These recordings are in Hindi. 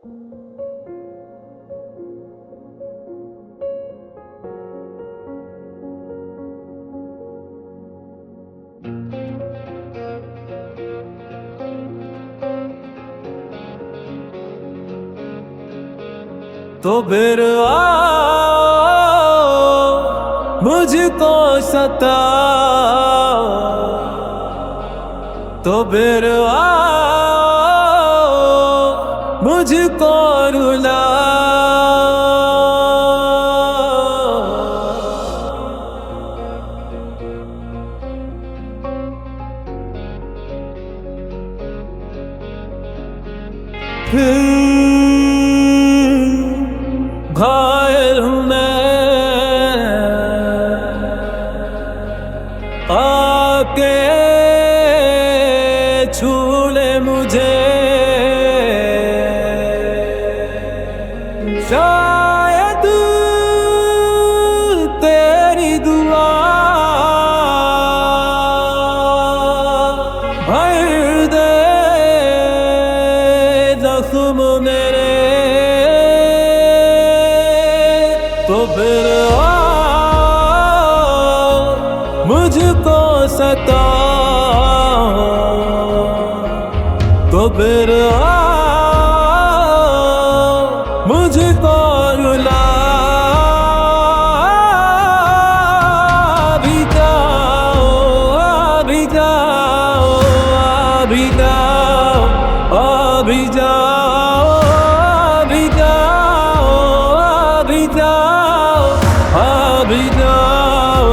तो फिर आओ मुझको सताओ, तो फिर आओ मुझको रुलाओ। घायल हूँ मैं आके छू ले मुझे, शायद तेरी दुआ भर दे जख्म मेरे। तो फिर आओ मुझको सताओ, तो फिर आओ मुझको रुलाओ। भी जाओ, भी जाओ, भी जाओ, भी जाओ, भी जाओ, भी जाओ, भी जाओ।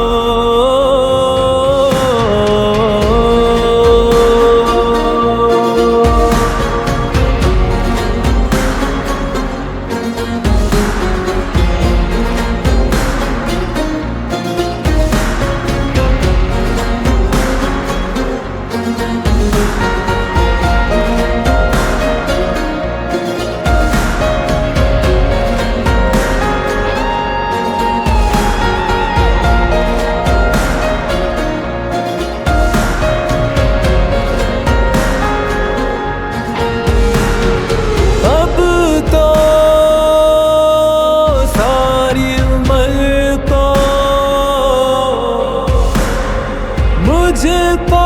मुझको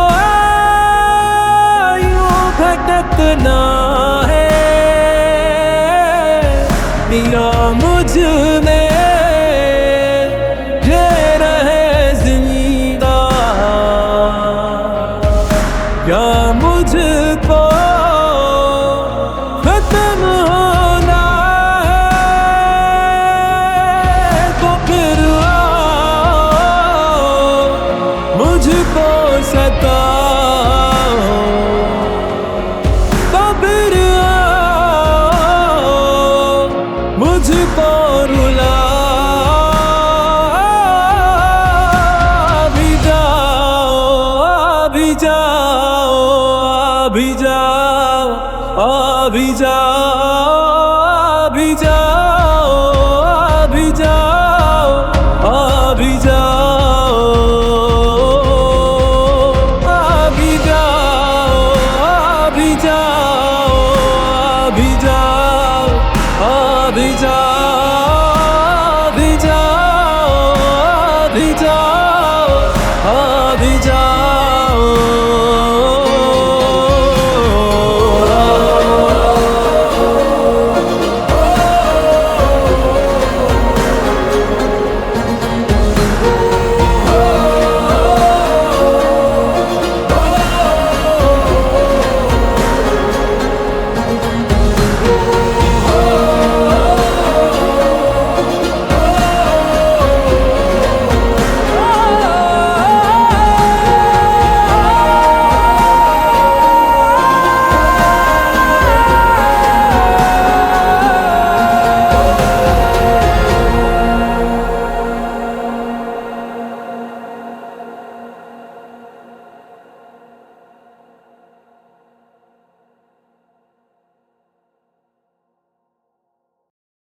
यूं भटकना है पिया मुझ में ये रहे जिंदा, क्या मुझको खत्म होना है। तो फिर आओ मुझको सताओ, तो फिर आओ मुझको रुलाओ। भी जाओ, भी जाओ, भी जाओ, भी जाओ, भी जाओ, भी जाओ, भी जाओ, भी जाओ, भी जाओ, भी जाओ, भी जाओ।